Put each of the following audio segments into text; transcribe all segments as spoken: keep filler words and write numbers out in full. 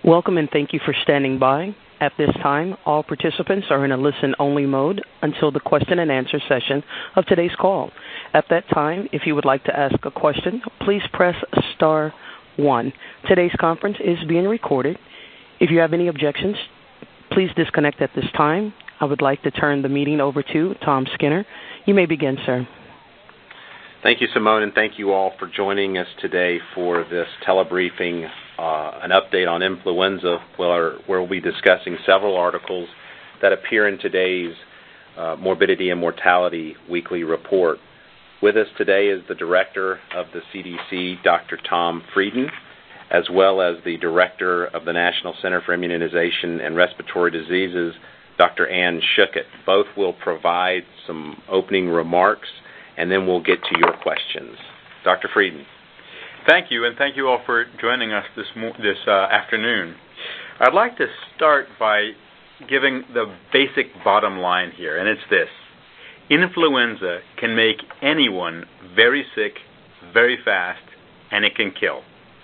Welcome and thank you for standing by. At this time, all participants are in a listen-only mode until the question and answer session of today's call. At that time, if you would like to ask a question, please press star one. Today's conference is being recorded. If you have any objections, please disconnect at this time. I would like to turn the meeting over to Tom Skinner. You may begin, sir. Thank you, Simone, and thank you all for joining us today for this telebriefing, uh, an update on influenza, where, where we'll be discussing several articles that appear in today's uh, Morbidity and Mortality Weekly Report. With us today is the Director of the C D C, Doctor Tom Frieden, as well as the Director of the National Center for Immunization and Respiratory Diseases, Doctor Ann Schuchat. Both will provide some opening remarks, and then we'll get to your questions. Doctor Frieden. Thank you, and thank you all for joining us this mo- this uh, afternoon. I'd like to start by giving the basic bottom line here, and it's this. Influenza can make anyone very sick very fast, and it can kill.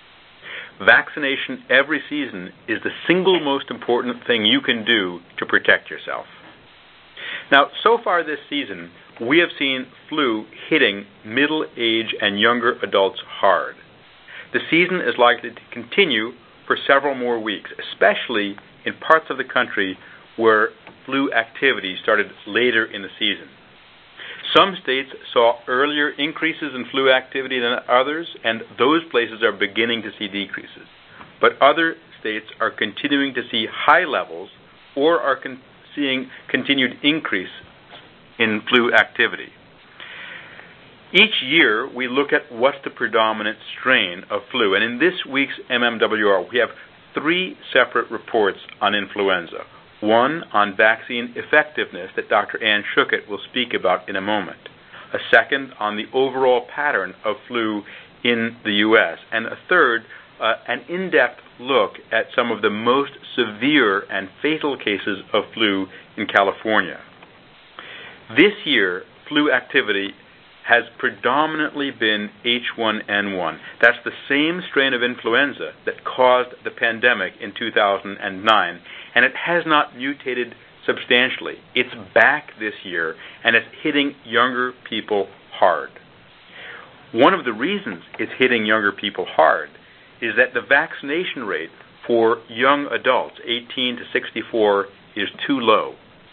Vaccination every season is the single most important thing you can do to protect yourself. Now, so far this season, we have seen flu hitting middle-age and younger adults hard. The season is likely to continue for several more weeks, especially in parts of the country where flu activity started later in the season. Some states saw earlier increases in flu activity than others, and those places are beginning to see decreases. But other states are continuing to see high levels or are con- seeing continued increase in flu activity. Each year, we look at what's the predominant strain of flu, and in this week's M M W R, we have three separate reports on influenza. One on vaccine effectiveness that Doctor Ann Schuchat will speak about in a moment. A second on the overall pattern of flu in the U S. And a third, uh, an in-depth look at some of the most severe and fatal cases of flu in California. This year, flu activity has predominantly been H one N one. That's the same strain of influenza that caused the pandemic in two thousand nine, and it has not mutated substantially. It's back this year, and it's hitting younger people hard. One of the reasons it's hitting younger people hard is that the vaccination rate for young adults, eighteen to sixty-four, is too low.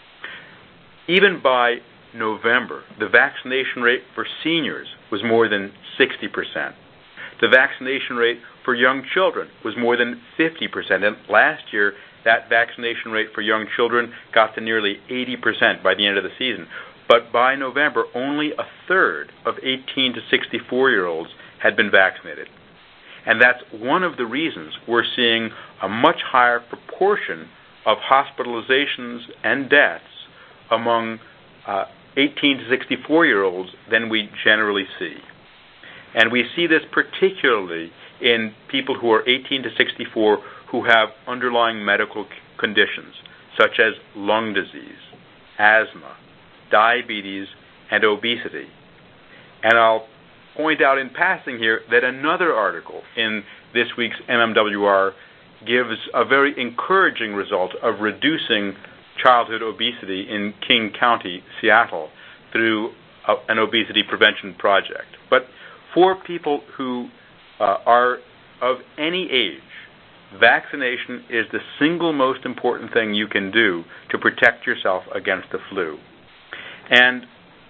Even by November, the vaccination rate for seniors was more than sixty percent. The vaccination rate for young children was more than fifty percent. And last year, that vaccination rate for young children got to nearly eighty percent by the end of the season. But by November, only a third of eighteen to sixty-four-year-olds had been vaccinated. And that's one of the reasons we're seeing a much higher proportion of hospitalizations and deaths among uh, eighteen to sixty-four-year-olds than we generally see. And we see this particularly in people who are eighteen to sixty-four who have underlying medical conditions, such as lung disease, asthma, diabetes, and obesity. And I'll point out in passing here that another article in this week's M M W R gives a very encouraging result of reducing childhood obesity in King County, Seattle, through a, an obesity prevention project. But for people who uh, are of any age, vaccination is the single most important thing you can do to protect yourself against the flu. And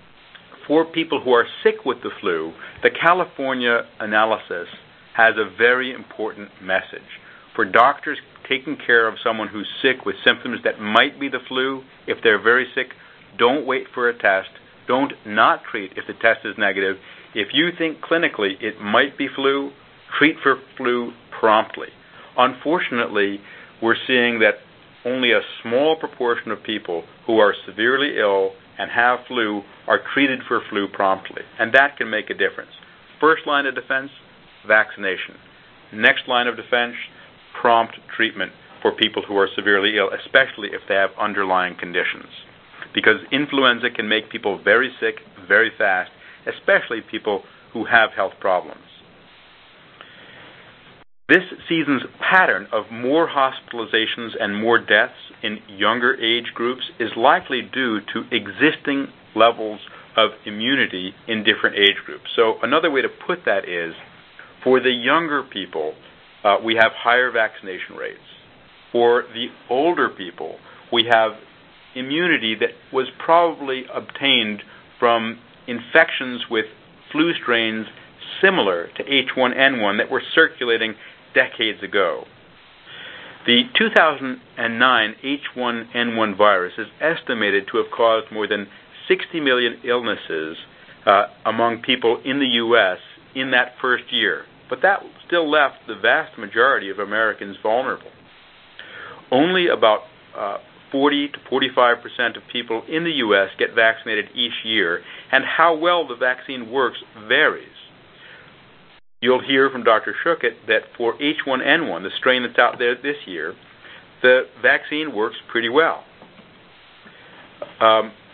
for people who are sick with the flu, the California analysis has a very important message. For doctors taking care of someone who's sick with symptoms that might be the flu, if they're very sick, don't wait for a test. Don't not treat if the test is negative. If you think clinically it might be flu, treat for flu promptly. Unfortunately, we're seeing that only a small proportion of people who are severely ill and have flu are treated for flu promptly, and that can make a difference. First line of defense, vaccination. Next line of defense, prompt treatment for people who are severely ill, especially if they have underlying conditions. Because influenza can make people very sick very fast, especially people who have health problems. This season's pattern of more hospitalizations and more deaths in younger age groups is likely due to existing levels of immunity in different age groups. So another way to put that is, for the younger people, uh, we have higher vaccination rates. For the older people, we have immunity that was probably obtained from infections with flu strains similar to H one N one that were circulating decades ago. The two thousand nine H one N one virus is estimated to have caused more than sixty million illnesses uh, among people in the U S in that first year. But that still left the vast majority of Americans vulnerable. Only about uh, forty to forty-five percent of people in the U S get vaccinated each year, and how well the vaccine works varies. You'll hear from Doctor Schuchat that for H one N one, the strain that's out there this year, the vaccine works pretty well. Um,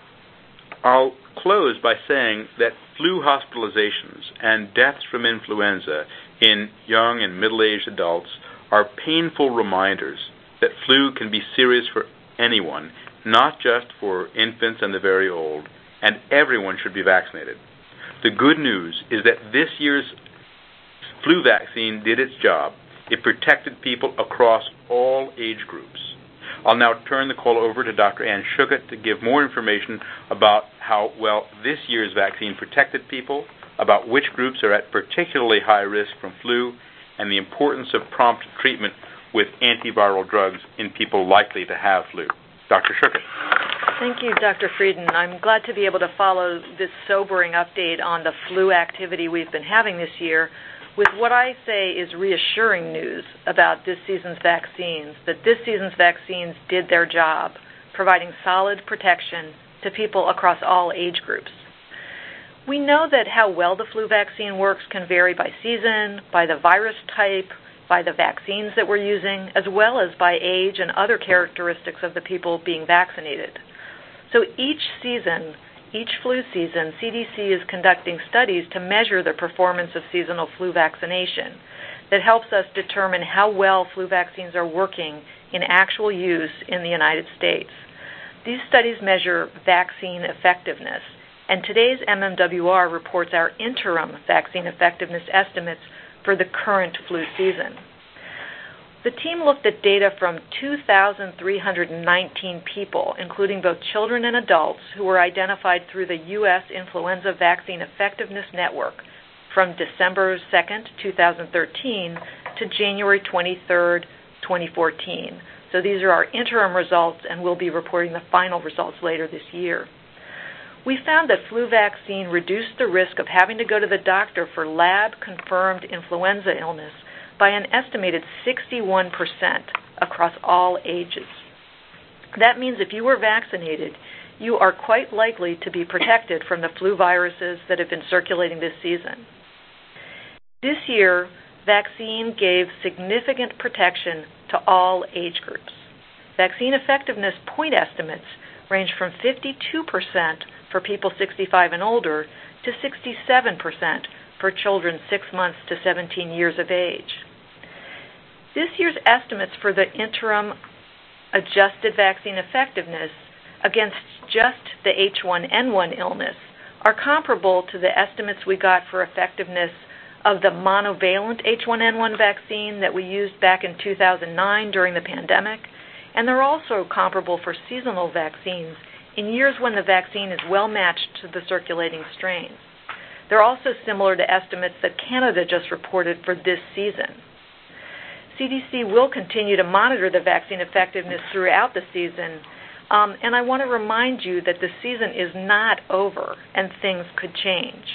I'll close by saying that flu hospitalizations and deaths from influenza in young and middle-aged adults are painful reminders that flu can be serious for anyone, not just for infants and the very old, and everyone should be vaccinated. The good news is that this year's flu vaccine did its job. It protected people across all age groups. I'll now turn the call over to Doctor Ann Schuchat to give more information about how well this year's vaccine protected people, about which groups are at particularly high risk from flu, and the importance of prompt treatment with antiviral drugs in people likely to have flu. Doctor Schuchat. Thank you, Doctor Frieden. I'm glad to be able to follow this sobering update on the flu activity we've been having this year with what I say is reassuring news about this season's vaccines, that this season's vaccines did their job, providing solid protection to people across all age groups. We know that how well the flu vaccine works can vary by season, by the virus type, by the vaccines that we're using, as well as by age and other characteristics of the people being vaccinated. So each season, each flu season, C D C is conducting studies to measure the performance of seasonal flu vaccination that helps us determine how well flu vaccines are working in actual use in the United States. These studies measure vaccine effectiveness, and today's M M W R reports our interim vaccine effectiveness estimates for the current flu season. The team looked at data from two thousand three hundred nineteen people, including both children and adults, who were identified through the U S Influenza Vaccine Effectiveness Network from December second, two thousand thirteen to January twenty-third, twenty fourteen. So these are our interim results, and we'll be reporting the final results later this year. We found that flu vaccine reduced the risk of having to go to the doctor for lab-confirmed influenza illness by an estimated sixty-one percent across all ages. That means if you were vaccinated, you are quite likely to be protected from the flu viruses that have been circulating this season. This year, vaccine gave significant protection to all age groups. Vaccine effectiveness point estimates range from fifty-two percent for people sixty-five and older to sixty-seven percent for children six months to seventeen years of age. This year's estimates for the interim adjusted vaccine effectiveness against just the H one N one illness are comparable to the estimates we got for effectiveness of the monovalent H one N one vaccine that we used back in two thousand nine during the pandemic, and they're also comparable for seasonal vaccines in years when the vaccine is well matched to the circulating strains. They're also similar to estimates that Canada just reported for this season. C D C will continue to monitor the vaccine effectiveness throughout the season, um, and I want to remind you that the season is not over and things could change.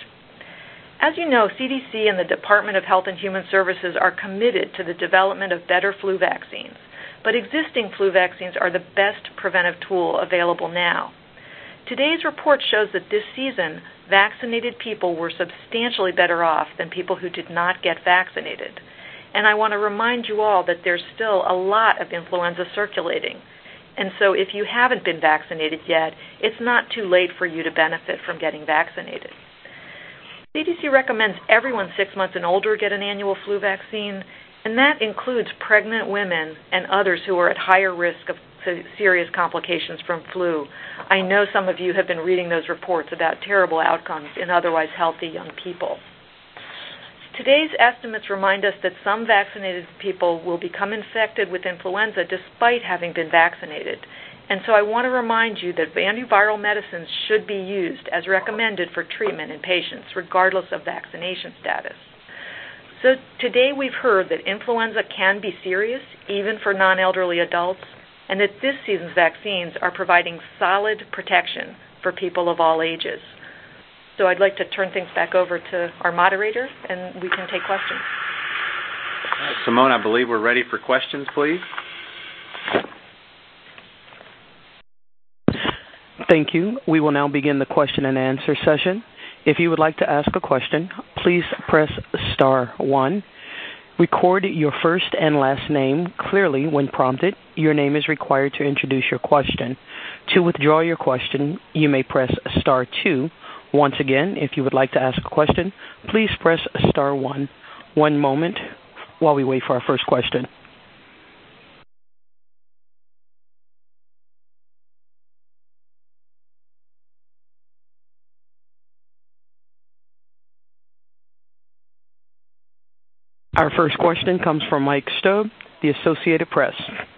As you know, C D C and the Department of Health and Human Services are committed to the development of better flu vaccines, but existing flu vaccines are the best preventive tool available now. Today's report shows that this season, vaccinated people were substantially better off than people who did not get vaccinated. And I want to remind you all that there's still a lot of influenza circulating. And so if you haven't been vaccinated yet, it's not too late for you to benefit from getting vaccinated. C D C recommends everyone six months and older get an annual flu vaccine, and that includes pregnant women and others who are at higher risk of serious complications from flu. I know some of you have been reading those reports about terrible outcomes in otherwise healthy young people. Today's estimates remind us that some vaccinated people will become infected with influenza despite having been vaccinated. And so I want to remind you that antiviral medicines should be used as recommended for treatment in patients, regardless of vaccination status. So today we've heard that influenza can be serious, even for non-elderly adults, and that this season's vaccines are providing solid protection for people of all ages. So I'd like to turn things back over to our moderator, and we can take questions. Simone, I believe we're ready for questions, please. Thank you. We will now begin the question and answer session. If you would like to ask a question, please press star one. Record your first and last name clearly when prompted. Your name is required to introduce your question. To withdraw your question, you may press star two. Once again, if you would like to ask a question, please press star one. One moment while we wait for our first question. Our first question comes from Mike Stowe, the Associated Press.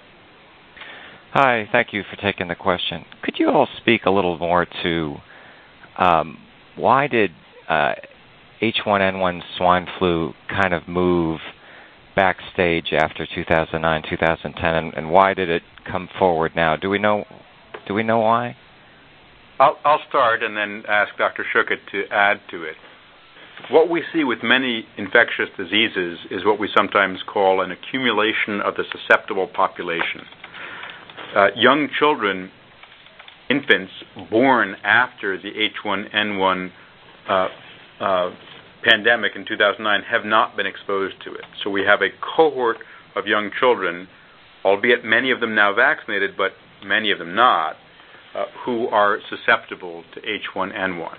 Hi, thank you for taking the question. Could you all speak a little more to um, why did uh, H one N one swine flu kind of move backstage after two thousand nine, two thousand ten, and, and why did it come forward now? Do we know? Do we know why? I'll, I'll start and then ask Doctor Schuchat to add to it. What we see with many infectious diseases is what we sometimes call an accumulation of the susceptible population. Uh, young children, infants born after the H one N one uh, uh, pandemic in two thousand nine have not been exposed to it. So we have a cohort of young children, albeit many of them now vaccinated, but many of them not, uh, who are susceptible to H one N one.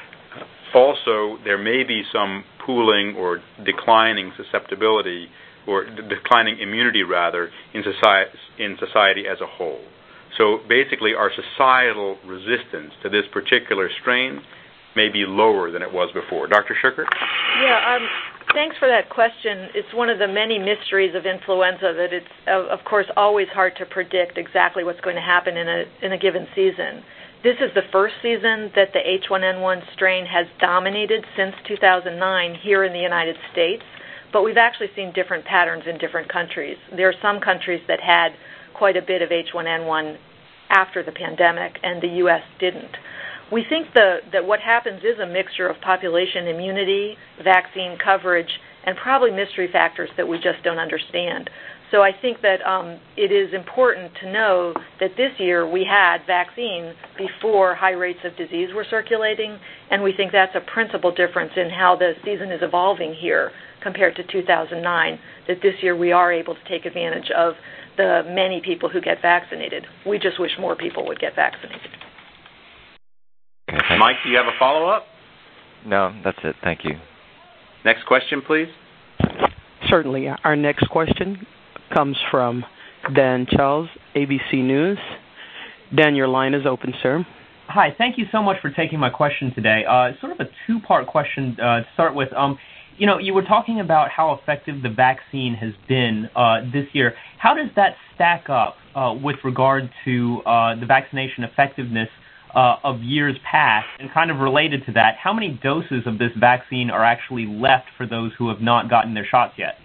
Also, there may be some pooling or declining susceptibility or d- declining immunity, rather, in society, in society as a whole. So basically, our societal resistance to this particular strain may be lower than it was before. Doctor Schuchat? Yeah, um, thanks for that question. It's one of the many mysteries of influenza that it's, of course, always hard to predict exactly what's going to happen in a in a given season. This is the first season that the H one N one strain has dominated since two thousand nine here in the United States, but we've actually seen different patterns in different countries. There are some countries that had quite a bit of H one N one after the pandemic, and the U S didn't. We think the, that what happens is a mixture of population immunity, vaccine coverage, and probably mystery factors that we just don't understand. So I think that um, it is important to know that this year we had vaccine before high rates of disease were circulating, and we think that's a principal difference in how the season is evolving here compared to two thousand nine, that this year we are able to take advantage of the many people who get vaccinated. We just wish more people would get vaccinated. Okay, Mike, do you have a follow-up? No, that's it. Thank you. Next question, please. Certainly. Our next question comes from Dan Charles, A B C News. Dan, your line is open, sir. Hi, thank you so much for taking my question today. Uh, sort of a two-part question uh, to start with. Um, you know, you were talking about how effective the vaccine has been uh, this year. How does that stack up uh, with regard to uh, the vaccination effectiveness uh, of years past? And kind of related to that, how many doses of this vaccine are actually left for those who have not gotten their shots yet?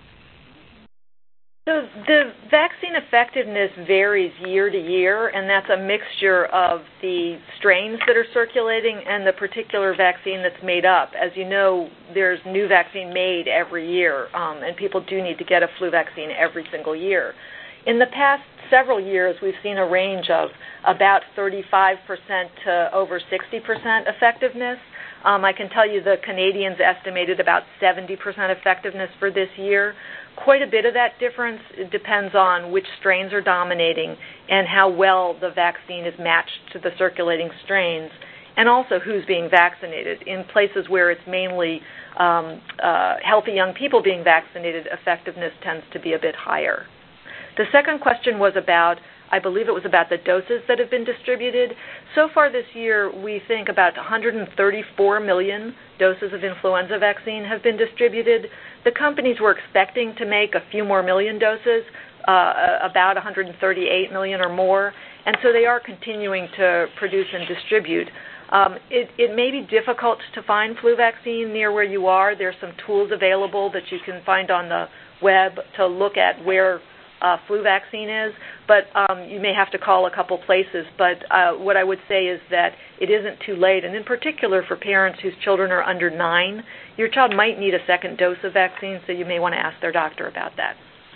So the vaccine effectiveness varies year to year, and that's a mixture of the strains that are circulating and the particular vaccine that's made up. As you know, there's new vaccine made every year, um, and people do need to get a flu vaccine every single year. In the past several years, we've seen a range of about thirty-five percent to over sixty percent effectiveness. Um, I can tell you the Canadians estimated about seventy percent effectiveness for this year. Quite a bit of that difference depends on which strains are dominating and how well the vaccine is matched to the circulating strains. and also who's being vaccinated. In places where it's mainly um, uh, healthy young people being vaccinated, effectiveness tends to be a bit higher. The second question was about, I believe it was about the doses that have been distributed. So far this year, we think about one hundred thirty-four million doses of influenza vaccine have been distributed. The companies were expecting to make a few more million doses, uh, about one hundred thirty-eight million or more, and so they are continuing to produce and distribute. Um, it, it may be difficult to find flu vaccine near where you are. There's some tools available that you can find on the web to look at where uh, flu vaccine is, but um, you may have to call a couple places. But uh, what I would say is that it isn't too late, and in particular for parents whose children are under nine, your child might need a second dose of vaccine, so you may want to ask their doctor about that.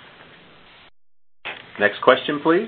Next question, please.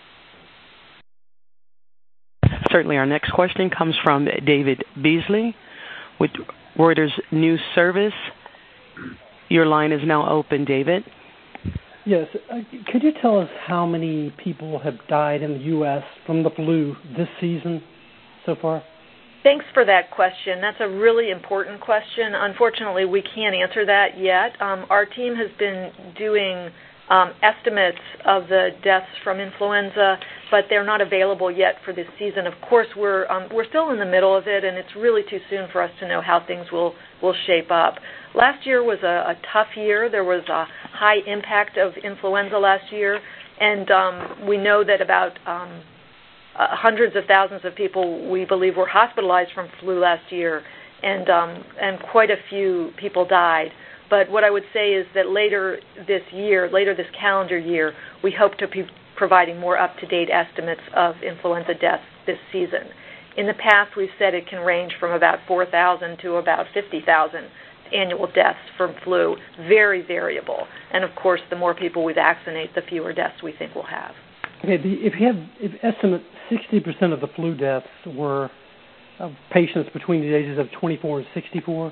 Certainly. Our next question comes from David Beasley with Reuters News Service. Your line is now open, David. Yes. Uh, could you tell us how many people have died in the U S from the flu this season so far? Thanks for that question. That's a really important question. Unfortunately, we can't answer that yet. Um, our team has been doing um, estimates of the deaths from influenza, but they're not available yet for this season. Of course, we're um, we're still in the middle of it, and it's really too soon for us to know how things will, will shape up. Last year was a, a tough year. There was a high impact of influenza last year, and um, we know that about um, uh, hundreds of thousands of people, we believe, were hospitalized from flu last year, and um, and quite a few people died. But what I would say is that later this year, later this calendar year, we hope to be providing more up-to-date estimates of influenza deaths this season. In the past, we've said it can range from about four thousand to about fifty thousand annual deaths from flu, very variable. And of course, the more people we vaccinate, the fewer deaths we think we'll have. Okay, the, if you have if estimate sixty percent of the flu deaths were of patients between the ages of twenty-four and sixty-four,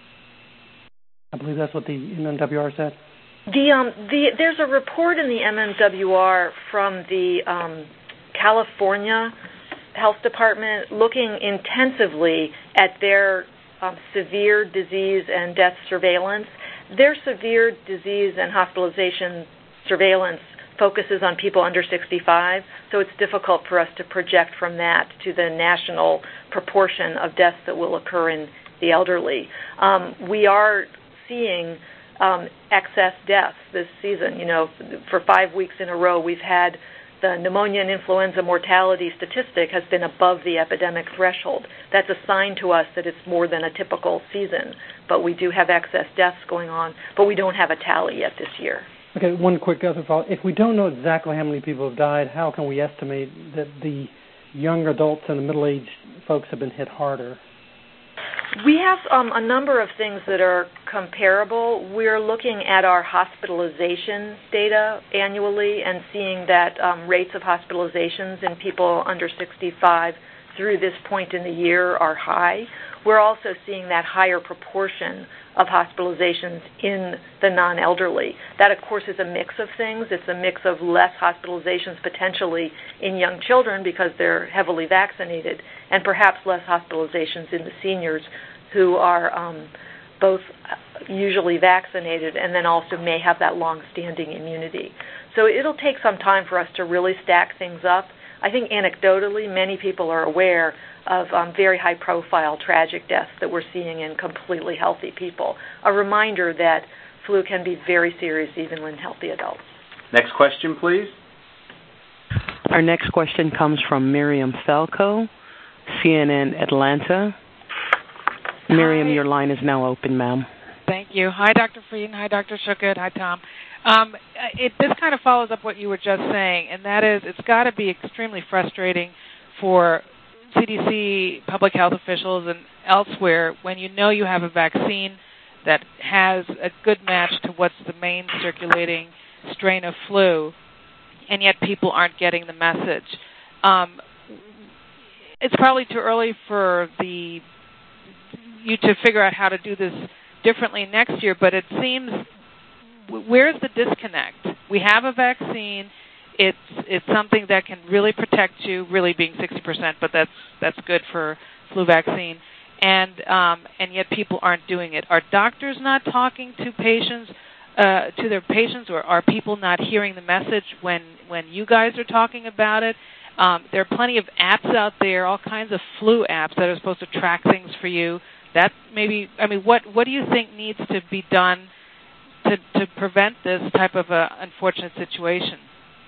I believe that's what the M M W R said. The, um, the, there's a report in the M M W R from the um, California Health Department looking intensively at their um, severe disease and death surveillance. Their severe disease and hospitalization surveillance focuses on people under sixty-five, so it's difficult for us to project from that to the national proportion of deaths that will occur in the elderly. Um, we are seeing um, excess deaths this season. You know, for five weeks in a row, we've had the pneumonia and influenza mortality statistic has been above the epidemic threshold. That's a sign to us that it's more than a typical season, but we do have excess deaths going on, but we don't have a tally yet this year. Okay, one quick other thought. If we don't know exactly how many people have died, how can we estimate that the young adults and the middle-aged folks have been hit harder? We have um, a number of things that are comparable. We're looking at our hospitalization data annually and seeing that um, rates of hospitalizations in people under sixty-five through this point in the year are high. We're also seeing that higher proportion of hospitalizations in the non-elderly. That, of course, is a mix of things. It's a mix of less hospitalizations potentially in young children because they're heavily vaccinated, and perhaps less hospitalizations in the seniors who are um, both usually vaccinated and then also may have that long-standing immunity. So it'll take some time for us to really stack things up. I think anecdotally, many people are aware of um, very high-profile tragic deaths that we're seeing in completely healthy people. A reminder that flu can be very serious even in healthy adults. Next question, please. Our next question comes from Miriam Falco, C N N Atlanta. Miriam, Hi. your line is now open, ma'am. Thank you. Hi, Doctor Frieden. Hi, Doctor Schuchat. Hi, Tom. Um, it, this kind of follows up what you were just saying, and that is it's got to be extremely frustrating for C D C, public health officials, and elsewhere when you know you have a vaccine that has a good match to what's the main circulating strain of flu, and yet people aren't getting the message. Um, it's probably too early for the you to figure out how to do this differently next year, but it seems, where's the disconnect? We have a vaccine. It's it's something that can really protect you, really being sixty percent, but that's that's good for flu vaccine, and um, and yet people aren't doing it. Are doctors not talking to patients, uh, to their patients, or are people not hearing the message when, when you guys are talking about it? Um, there are plenty of apps out there, all kinds of flu apps that are supposed to track things for you. That maybe, I mean, what what do you think needs to be done to to prevent this type of a unfortunate situation?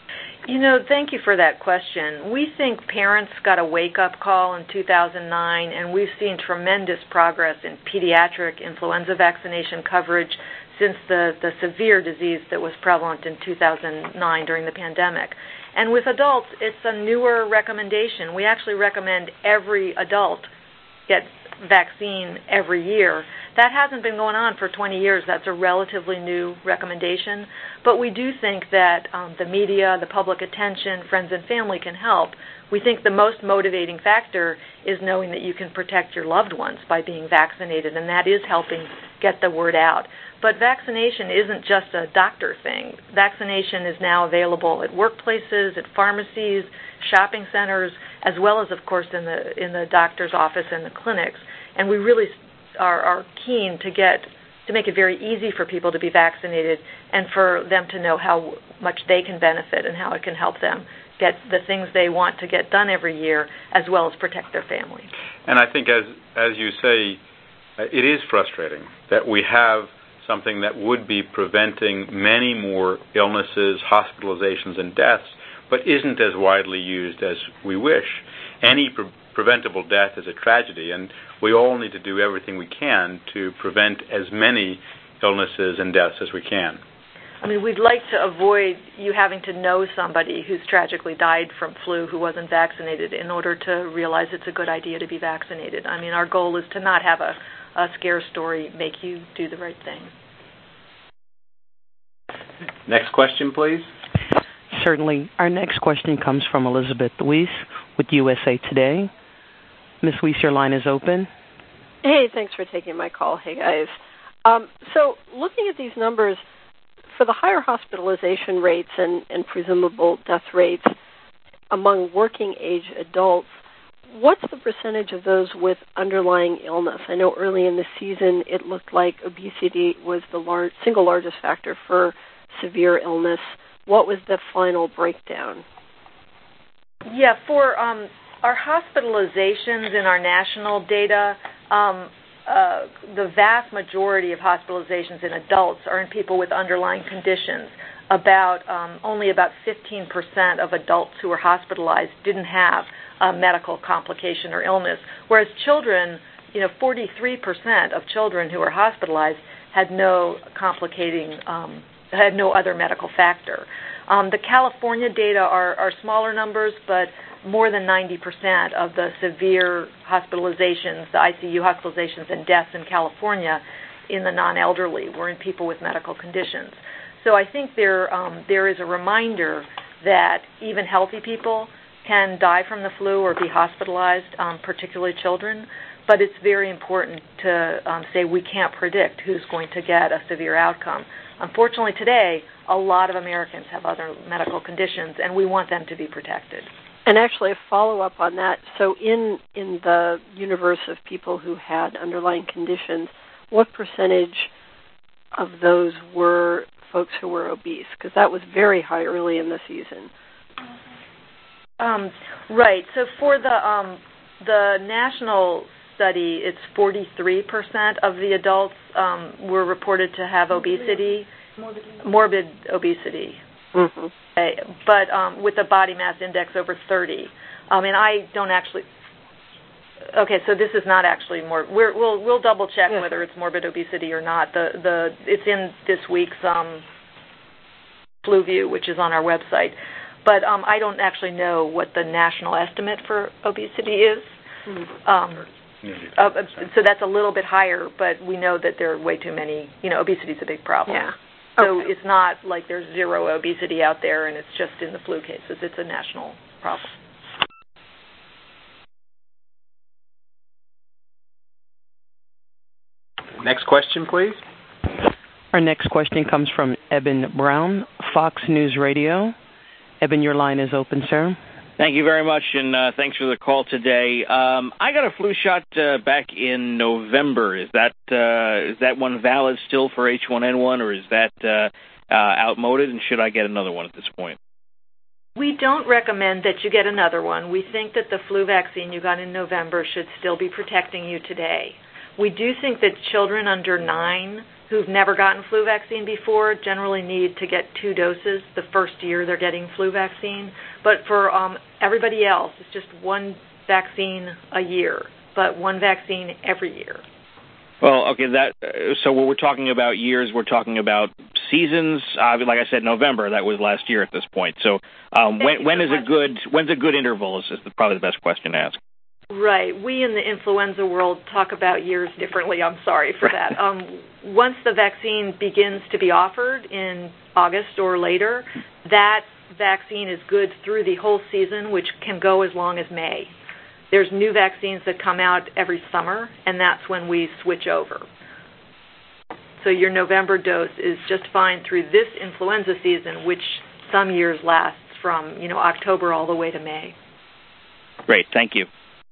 You know, thank you for that question. We think parents got a wake-up call in two thousand nine, and we've seen tremendous progress in pediatric influenza vaccination coverage since the, the severe disease that was prevalent in two thousand nine during the pandemic. And with adults, it's a newer recommendation. We actually recommend every adult get vaccine every year. That hasn't been going on for twenty years. That's a relatively new recommendation. But we do think that um, the media, the public attention, friends and family can help. We think the most motivating factor is knowing that you can protect your loved ones by being vaccinated, and that is helping get the word out. But vaccination isn't just a doctor thing. Vaccination is now available at workplaces, at pharmacies, shopping centers, as well as, of course, in the in the doctor's office and the clinics. And we really are, are keen to get to make it very easy for people to be vaccinated and for them to know how much they can benefit and how it can help them get the things they want to get done every year, as well as protect their family. And I think, as as you say, it is frustrating that we have something that would be preventing many more illnesses, hospitalizations, and deaths, but isn't as widely used as we wish. Any pre- preventable death is a tragedy, and we all need to do everything we can to prevent as many illnesses and deaths as we can. I mean, we'd like to avoid you having to know somebody who's tragically died from flu who wasn't vaccinated in order to realize it's a good idea to be vaccinated. I mean, our goal is to not have a, a scare story make you do the right thing. Next question, please. Certainly. Our next question comes from Elizabeth Weiss with U S A Today. Miz Weiss, your line is open. Hey, thanks for taking my call. Hey, guys. Um, so looking at these numbers, for the higher hospitalization rates and, and presumable death rates among working-age adults, what's the percentage of those with underlying illness? I know early in the season it looked like obesity was the large, single largest factor for severe illness. What was the final breakdown? Yeah, for um, our hospitalizations in our national data, um, uh, the vast majority of hospitalizations in adults are in people with underlying conditions. About um, only about fifteen percent of adults who were hospitalized didn't have a medical complication or illness, whereas children, you know, forty-three percent of children who were hospitalized had no complicating, um, had no other medical factor. Um, the California data are, are smaller numbers, but more than ninety percent of the severe hospitalizations, the I C U hospitalizations and deaths in California in the non-elderly were in people with medical conditions. So I think there um, there is a reminder that even healthy people can die from the flu or be hospitalized, um, particularly children, but it's very important to um, say we can't predict who's going to get a severe outcome. Unfortunately today, a lot of Americans have other medical conditions, and we want them to be protected. And actually, a follow-up on that, so in, in the universe of people who had underlying conditions, what percentage of those were folks who were obese? Because that was very high early in the season. Um, right. So for the um, the national study, it's forty-three percent of the adults um, were reported to have obesity, morbid, morbid obesity. Mm-hmm. Okay. But um, with a body mass index over thirty. Um, and I don't actually. Okay, so this is not actually more. We're, we'll we'll double check yes. whether it's morbid obesity or not. The the it's in this week's um, FluView, which is on our website. But um, I don't actually know what the national estimate for obesity is. Mm-hmm. Um, uh, so that's a little bit higher, but we know that there are way too many. You know, obesity is a big problem. Yeah. So okay. It's not like there's zero obesity out there, and it's just in the flu cases. It's a national problem. Next question, please. Our next question comes from Eben Brown, Fox News Radio. Eben, your line is open, sir. Thank you very much, and uh, thanks for the call today. Um, I got a flu shot uh, back in November. Is that uh, is that one valid still for H one N one, or is that uh, uh, outmoded, and should I get another one at this point? We don't recommend that you get another one. We think that the flu vaccine you got in November should still be protecting you today. We do think that children under nine who've never gotten flu vaccine before generally need to get two doses the first year they're getting flu vaccine. But for um, everybody else, it's just one vaccine a year, but one vaccine every year. Well, okay, that uh, so when we're talking about years, we're talking about seasons. Uh, like I said, November, that was last year at this point. So um, when when is a good when's a good interval is, is probably the best question to ask. Right. We in the influenza world talk about years differently. I'm sorry for that. Um, once the vaccine begins to be offered in August or later, that vaccine is good through the whole season, which can go as long as May. There's new vaccines that come out every summer, and that's when we switch over. So your November dose is just fine through this influenza season, which some years lasts from, you know, October all the way to May. Great. Thank you.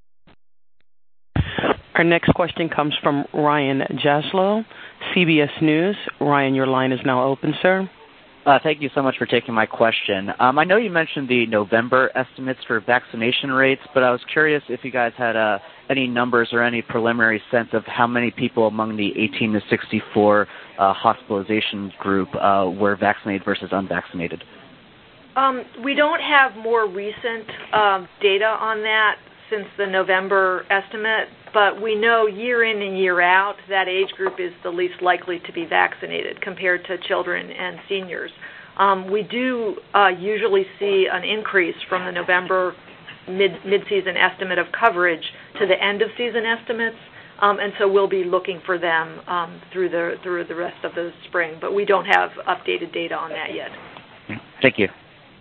Our next question comes from Ryan Jaslow, C B S News. Ryan, your line is now open, sir. Uh, thank you so much for taking my question. Um, I know you mentioned the November estimates for vaccination rates, but I was curious if you guys had uh, any numbers or any preliminary sense of how many people among the eighteen to sixty-four uh, hospitalization group uh, were vaccinated versus unvaccinated. Um, we don't have more recent um, data on that since the November estimate, but we know year in and year out that age group is the least likely to be vaccinated compared to children and seniors. Um, we do uh, usually see an increase from the November mid, mid-season estimate of coverage to the end-of-season estimates, um, and so we'll be looking for them um, through the through the rest of the spring, but we don't have updated data on that yet. Thank you.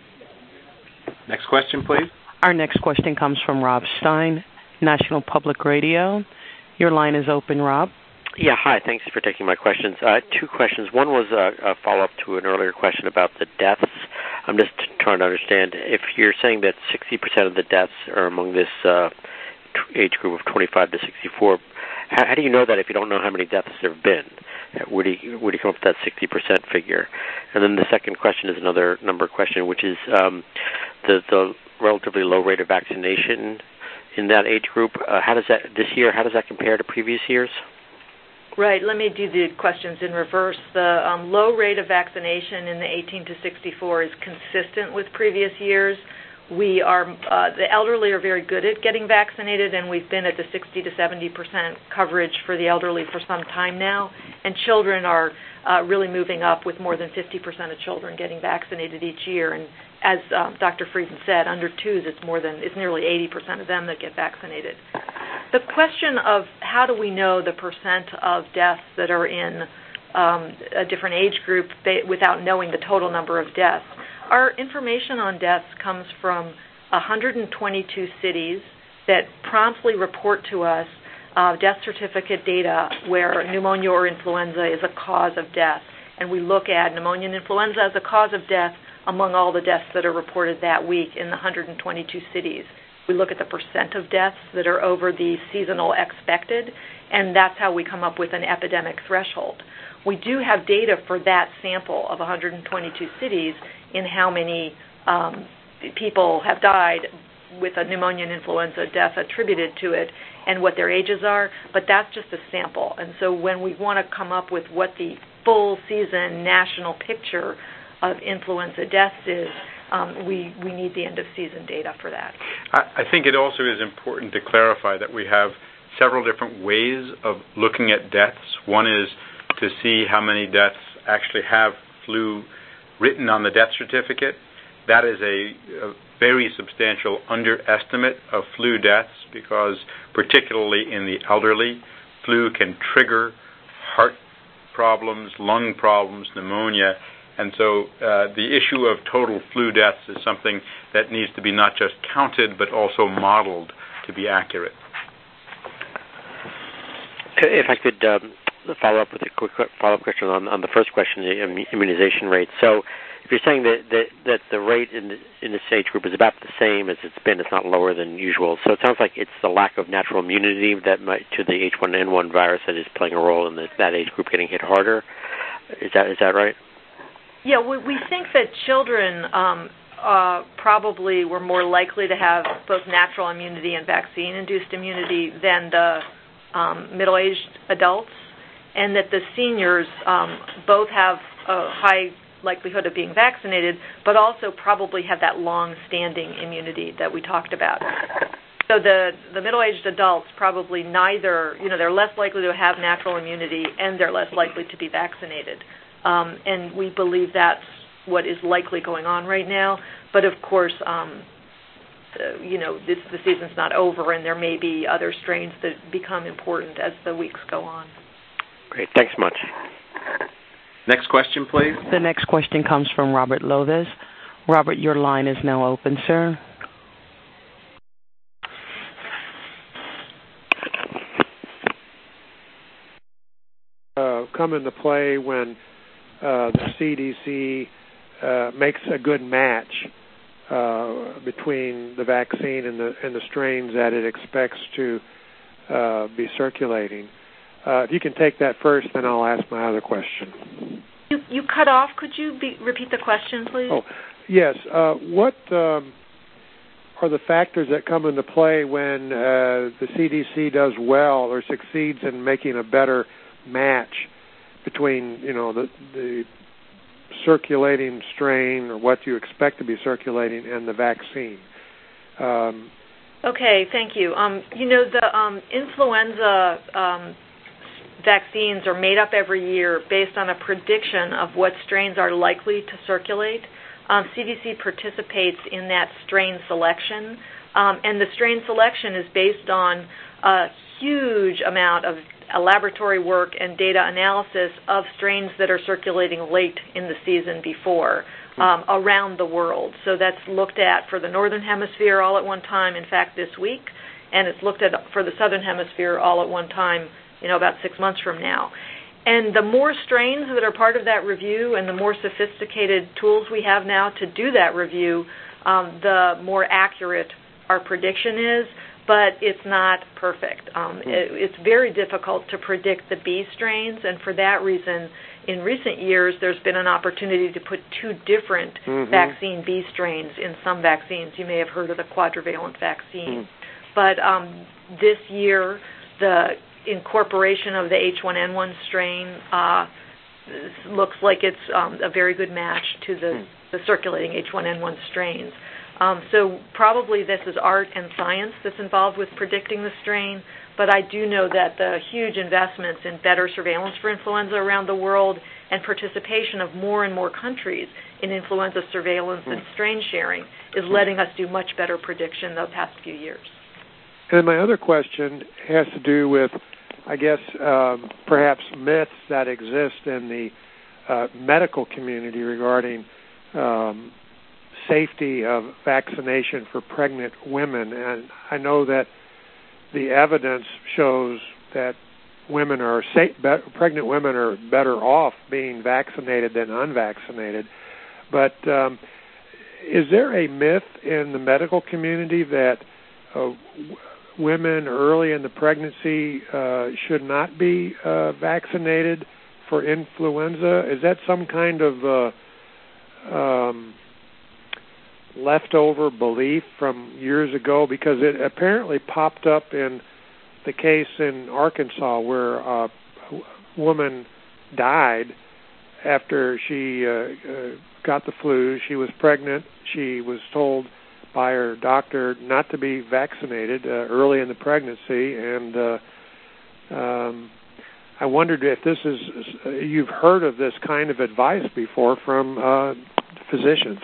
Next question, please. Our next question comes from Rob Stein, National Public Radio. Your line is open, Rob. Yeah, hi. Thanks for taking my questions. Uh, two questions. One was a, a follow-up to an earlier question about the deaths. I'm just trying to understand, if you're saying that sixty percent of the deaths are among this uh, age group of twenty-five to sixty-four, how, how do you know that if you don't know how many deaths there have been? Where do you, where do you come up with that sixty percent figure? And then the second question is another number question, which is um, the, the relatively low rate of vaccination in that age group. Uh, how does that, this year, how does that compare to previous years? Right. Let me do the questions in reverse. The um, low rate of vaccination in the eighteen to sixty-four is consistent with previous years. We are uh, the elderly are very good at getting vaccinated, and we've been at the sixty to seventy percent coverage for the elderly for some time now. And children are uh, really moving up, with more than fifty percent of children getting vaccinated each year. And as um, Doctor Frieden said, under twos, it's more than it's nearly eighty percent of them that get vaccinated. The question of how do we know the percent of deaths that are in um, a different age group without knowing the total number of deaths? Our information on deaths comes from one hundred twenty-two cities that promptly report to us uh, death certificate data where pneumonia or influenza is a cause of death. And we look at pneumonia and influenza as a cause of death among all the deaths that are reported that week in the one hundred twenty-two cities. We look at the percent of deaths that are over the seasonal expected, and that's how we come up with an epidemic threshold. We do have data for that sample of one hundred twenty-two cities in how many um, people have died with a pneumonia and influenza death attributed to it and what their ages are, but that's just a sample. And so when we want to come up with what the full season national picture of influenza deaths is, um, we, we need the end-of-season data for that. I, I think it also is important to clarify that we have several different ways of looking at deaths. One is to see how many deaths actually have flu written on the death certificate. That is a, a very substantial underestimate of flu deaths, because particularly in the elderly, flu can trigger heart problems, lung problems, pneumonia, and so uh, the issue of total flu deaths is something that needs to be not just counted but also modeled to be accurate. If I could um, follow up with a quick follow-up question on, on the first question, the immunization rate. So if you're saying that, that that the rate in the, in this age group is about the same as it's been, it's not lower than usual. So it sounds like it's the lack of natural immunity that might, to the H one N one virus that is playing a role in the, that age group getting hit harder. Is that is that right? Yeah, we, we think that children um, uh, probably were more likely to have both natural immunity and vaccine-induced immunity than the um, middle-aged adults, and that the seniors um, both have a high likelihood of being vaccinated, but also probably have that long-standing immunity that we talked about. So the, the middle-aged adults probably neither, you know, they're less likely to have natural immunity and they're less likely to be vaccinated. Um, and we believe that's what is likely going on right now. But of course, um, uh, you know, this, the season's not over, and there may be other strains that become important as the weeks go on. Great. Thanks much. Next question, please. The next question comes from Robert Loves. Robert, your line is now open, sir. Uh, come into play when uh, the C D C uh, makes a good match uh, between the vaccine and the and the strains that it expects to uh, be circulating. Uh, if you can take that first, then I'll ask my other question. You, you cut off. Could you be, repeat the question, please? Oh, yes. Uh, what um, are the factors that come into play when uh, the C D C does well or succeeds in making a better match between, you know, the, the circulating strain or what you expect to be circulating and the vaccine? Um, okay, thank you. Um, you know, the um, influenza um, vaccines are made up every year based on a prediction of what strains are likely to circulate. Um, C D C participates in that strain selection, um, and the strain selection is based on a huge amount of laboratory work and data analysis of strains that are circulating late in the season before um, around the world. So that's looked at for the Northern Hemisphere all at one time, in fact, this week, and it's looked at for the Southern Hemisphere all at one time, you know, about six months from now. And the more strains that are part of that review and the more sophisticated tools we have now to do that review, um, the more accurate our prediction is, but it's not perfect. Um, it, it's very difficult to predict the B strains, and for that reason, in recent years, there's been an opportunity to put two different mm-hmm. vaccine B strains in some vaccines. You may have heard of the quadrivalent vaccine. Mm. But um, this year, the incorporation of the H one N one strain uh, looks like it's um, a very good match to the, the circulating H one N one strains. Um, so probably this is art and science that's involved with predicting the strain, but I do know that the huge investments in better surveillance for influenza around the world and participation of more and more countries in influenza surveillance and strain sharing is letting us do much better prediction the past few years. And my other question has to do with, I guess, um, perhaps myths that exist in the uh, medical community regarding um, safety of vaccination for pregnant women. And I know that the evidence shows that women are safe, pregnant women are better off being vaccinated than unvaccinated. But um, is there a myth in the medical community that uh, women early in the pregnancy uh, should not be uh, vaccinated for influenza? Is that some kind of uh, um, leftover belief from years ago? Because it apparently popped up in the case in Arkansas where a woman died after she uh, uh, got the flu. She was pregnant. She was told by her doctor not to be vaccinated uh, early in the pregnancy, and uh, um, I wondered if this is, uh, you've heard of this kind of advice before from uh, physicians.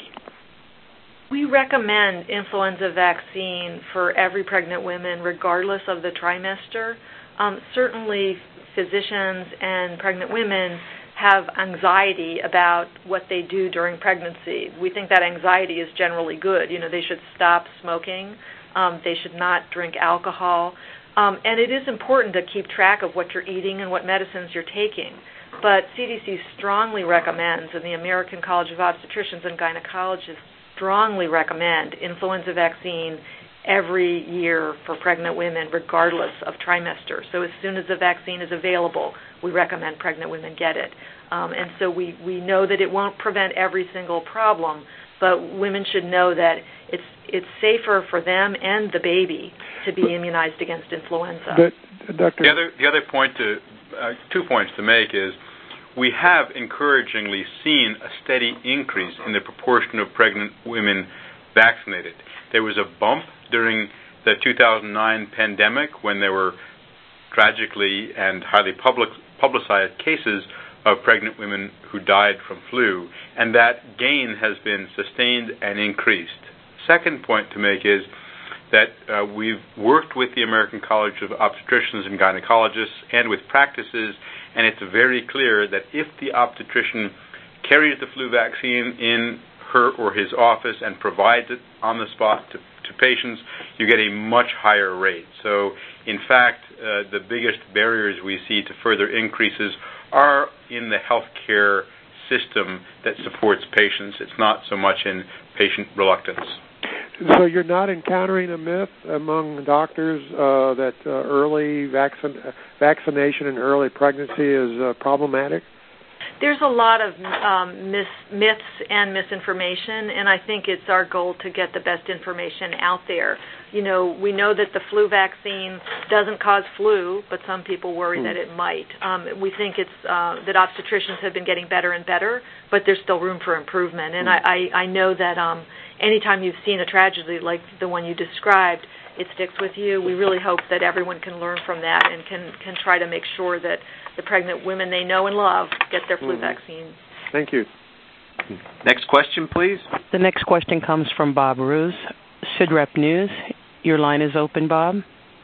We recommend influenza vaccine for every pregnant woman, regardless of the trimester. Um, certainly, physicians and pregnant women have anxiety about what they do during pregnancy. We think that anxiety is generally good. You know, they should stop smoking. Um, they should not drink alcohol. Um, and it is important to keep track of what you're eating and what medicines you're taking. but C D C strongly recommends, and the American College of Obstetricians and Gynecologists strongly recommend influenza vaccine every year for pregnant women, regardless of trimester. So as soon as the vaccine is available, we recommend pregnant women get it. Um, and so we, we know that it won't prevent every single problem, but women should know that it's it's safer for them and the baby to be immunized against influenza. But, Doctor The other the other point to uh, two points to make is we have encouragingly seen a steady increase in the proportion of pregnant women vaccinated. There was a bump during the two thousand nine pandemic when there were tragically and highly public, publicized cases of pregnant women who died from flu, and that gain has been sustained and increased. Second point to make is that uh, we've worked with the American College of Obstetricians and Gynecologists and with practices, and it's very clear that if the obstetrician carries the flu vaccine in her or his office and provides it on the spot to, to patients, you get a much higher rate. So, in fact, uh, the biggest barriers we see to further increases are in the healthcare system that supports patients. It's not so much in patient reluctance. So you're not encountering a myth among doctors uh, that uh, early vaccine, vaccination and early pregnancy is uh, problematic? There's a lot of um, mis- myths and misinformation, and I think it's our goal to get the best information out there. You know, we know that the flu vaccine doesn't cause flu, but some people worry mm. that it might. Um, we think it's uh, that obstetricians have been getting better and better, but there's still room for improvement. And mm. I, I, I know that um, anytime you've seen a tragedy like the one you described, it sticks with you. We really hope that everyone can learn from that and can, can try to make sure that the pregnant women they know and love get their flu mm-hmm. vaccine. Thank you. Next question, please. The next question comes from Bob Roos, C I D R E P News. Your line is open, Bob.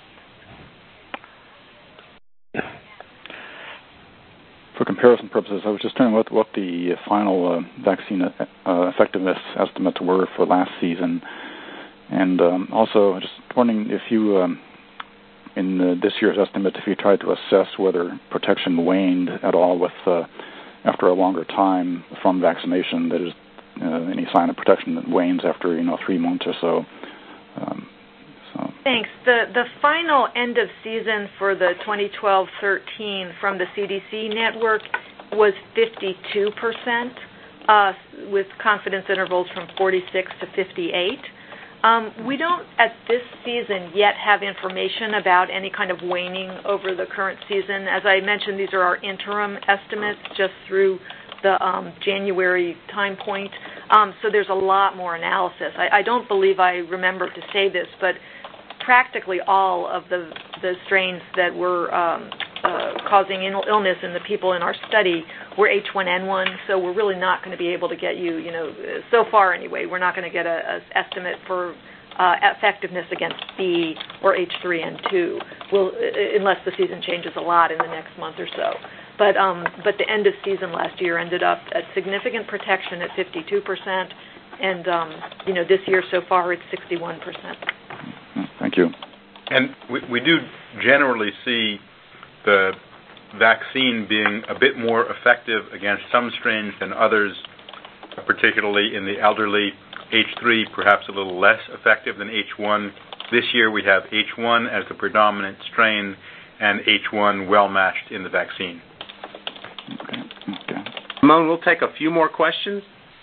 For comparison purposes, I was just wondering what, what the final uh, vaccine uh, effectiveness estimates were for last season. And um, also, just wondering if you, um, in uh, this year's estimates, if you tried to assess whether protection waned at all with uh, after a longer time from vaccination. That is, uh, any sign of protection that wanes after you know three months or so. Um, so. Thanks. The the final end of season for the twenty twelve thirteen from the C D C network was fifty-two percent, uh, with confidence intervals from forty-six to fifty-eight. Um, we don't, at this season, yet have information about any kind of waning over the current season. As I mentioned, these are our interim estimates just through the um, January time point. Um, so there's a lot more analysis. I, I don't believe I remember to say this, but practically all of the, the strains that were um, uh, causing illness in the people in our study were H one N one, so we're really not going to be able to get you, you know, so far anyway, we're not going to get an estimate for uh, effectiveness against B or H three N two, we'll, unless the season changes a lot in the next month or so. But um, but the end of season last year ended up at significant protection at fifty-two percent, and um, you know, this year so far it's sixty-one percent. Thank you. And we, we do generally see the vaccine being a bit more effective against some strains than others, particularly in the elderly. H three perhaps a little less effective than H one. This year we have H one as the predominant strain and H one well matched in the vaccine. Okay. Okay. Simone, we'll take a few more questions.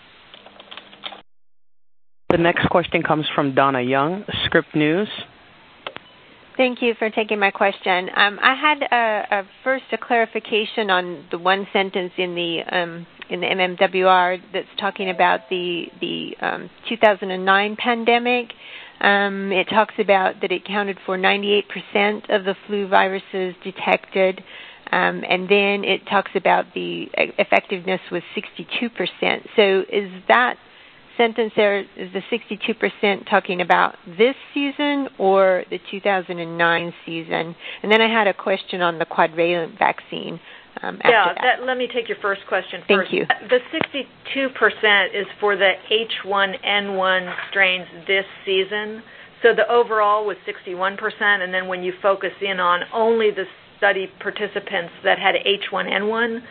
The next question comes from Donna Young, Script News. Thank you for taking my question. Um, I had a, a first a clarification on the one sentence in the um, in the M M W R that's talking about the the um, two thousand nine pandemic. Um, it talks about that it counted for ninety-eight percent of the flu viruses detected, um, and then it talks about the effectiveness was sixty-two percent. So is that sentence there, is the sixty-two percent talking about this season or the two thousand nine season? And then I had a question on the quadrivalent vaccine. Um, after yeah, that. That, let me take your first question Thank first. you. The sixty-two percent is for the H one N one strains this season. So the overall was sixty-one percent, and then when you focus in on only the study participants that had H one N one,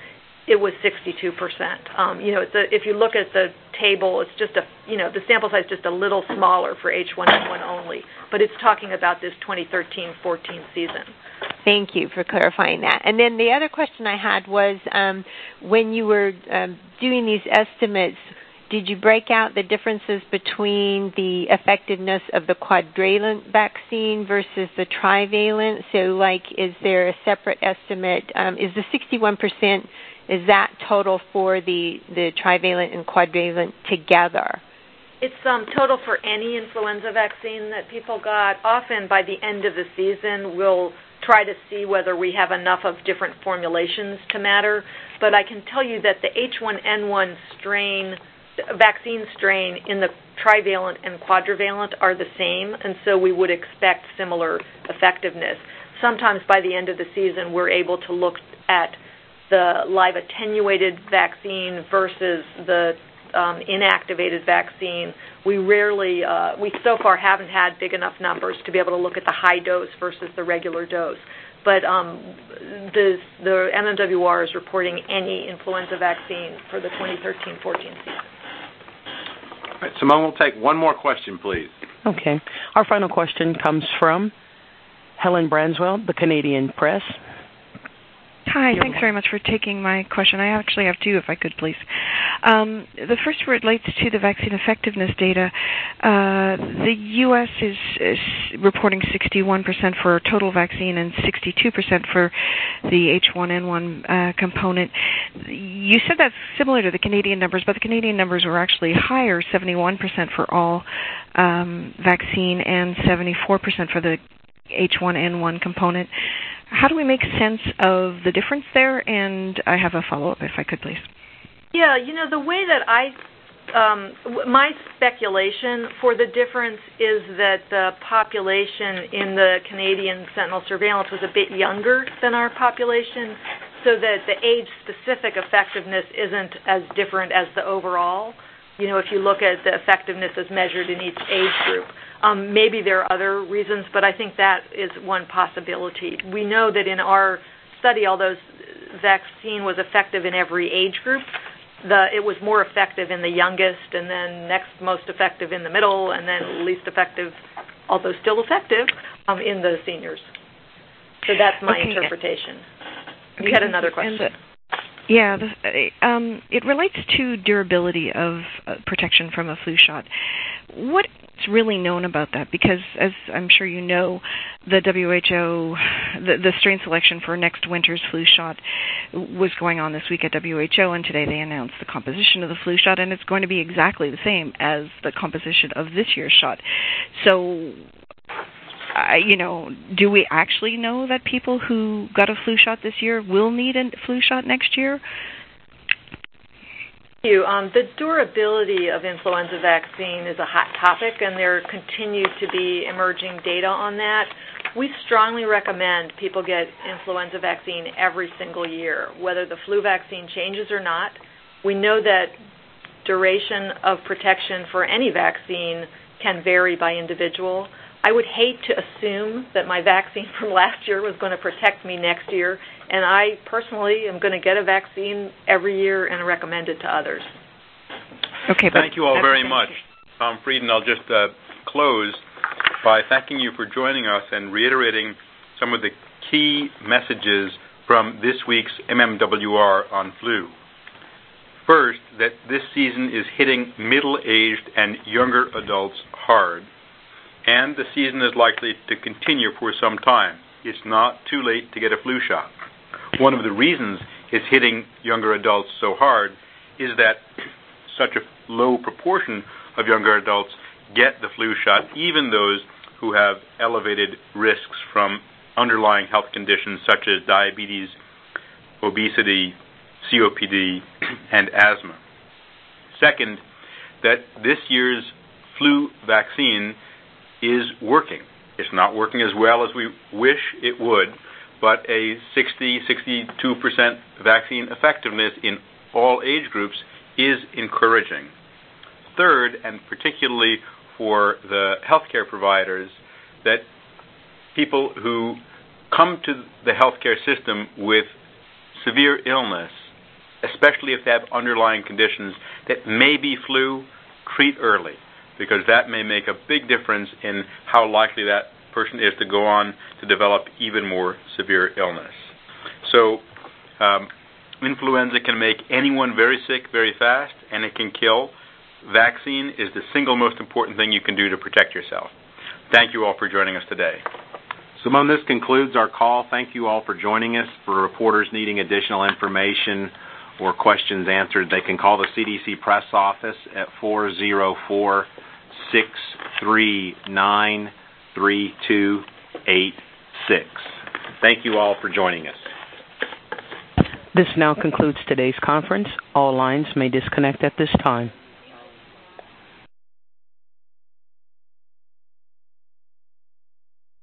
it was sixty-two percent. Um, you know, it's a, if you look at the table, it's just a, you know, the sample size is just a little smaller for H one N one only, but it's talking about this twenty thirteen fourteen season. Thank you for clarifying that. And then the other question I had was, um, when you were um, doing these estimates, did you break out the differences between the effectiveness of the quadrivalent vaccine versus the trivalent? So, like, is there a separate estimate? Um, is the sixty-one percent, is that total for the, the trivalent and quadrivalent together? It's um, total for any influenza vaccine that people got. Often by the end of the season, we'll try to see whether we have enough of different formulations to matter. But I can tell you that the H one N one strain, vaccine strain in the trivalent and quadrivalent are the same, and so we would expect similar effectiveness. Sometimes by the end of the season, we're able to look at the live attenuated vaccine versus the um, inactivated vaccine. We rarely, uh, we so far haven't had big enough numbers to be able to look at the high dose versus the regular dose. But um, the, the M M W R is reporting any influenza vaccine for the twenty thirteen fourteen season. All right, Simone, we'll take one more question, please. Okay. Our final question comes from Helen Branswell, the Canadian Press. Hi, You're thanks very much for taking my question. I actually have two, if I could, please. Um, the first relates to the vaccine effectiveness data. Uh, the U S is, is reporting sixty-one percent for total vaccine and sixty-two percent for the H one N one uh, component. You said that's similar to the Canadian numbers, but the Canadian numbers were actually higher, seventy-one percent for all um, vaccine and seventy-four percent for the H one N one component. How do we make sense of the difference there? And I have a follow-up, if I could, please. Yeah, you know, the way that I, um, my speculation for the difference is that the population in the Canadian sentinel surveillance was a bit younger than our population, so that the age-specific effectiveness isn't as different as the overall. You know, if you look at the effectiveness as measured in each age group. Um, maybe there are other reasons, but I think that is one possibility. We know that in our study, although vaccine was effective in every age group, the, it was more effective in the youngest, and then next most effective in the middle, and then least effective, although still effective, um, in the seniors. So that's my okay. interpretation. You okay. had another question. And, uh, yeah, the, um, it relates to durability of uh, protection from a flu shot. What's really known about that? Because, as I'm sure you know, the W H O, the, the strain selection for next winter's flu shot was going on this week at W H O, and today they announced the composition of the flu shot, and it's going to be exactly the same as the composition of this year's shot. So, Uh, you know, do we actually know that people who got a flu shot this year will need a flu shot next year? Thank you. Um, the durability of influenza vaccine is a hot topic, and there continue to be emerging data on that. We strongly recommend people get influenza vaccine every single year, whether the flu vaccine changes or not. We know that duration of protection for any vaccine can vary by individual. I would hate to assume that my vaccine from last year was going to protect me next year, and I personally am going to get a vaccine every year and recommend it to others. Okay. Thank you all very much. Tom Frieden, I'll just uh, close by thanking you for joining us and reiterating some of the key messages from this week's M M W R on flu. First, that this season is hitting middle-aged and younger adults hard, and the season is likely to continue for some time. It's not too late to get a flu shot. One of the reasons it's hitting younger adults so hard is that such a low proportion of younger adults get the flu shot, even those who have elevated risks from underlying health conditions such as diabetes, obesity, C O P D, and asthma. Second, that this year's flu vaccine is working. It's not working as well as we wish it would, but a sixty, sixty-two percent vaccine effectiveness in all age groups is encouraging. Third, and particularly for the healthcare providers, that people who come to the healthcare system with severe illness especially if they have underlying conditions that may be flu, treat early, because that may make a big difference in how likely that person is to go on to develop even more severe illness. So um, influenza can make anyone very sick very fast, and it can kill. Vaccine is the single most important thing you can do to protect yourself. Thank you all for joining us today. Simone, this concludes our call. Thank you all for joining us. For reporters needing additional information or questions answered, they can call the C D C press office at four oh four, six three nine, three two eight six. Thank you all for joining us. This now concludes today's conference. All lines may disconnect at this time.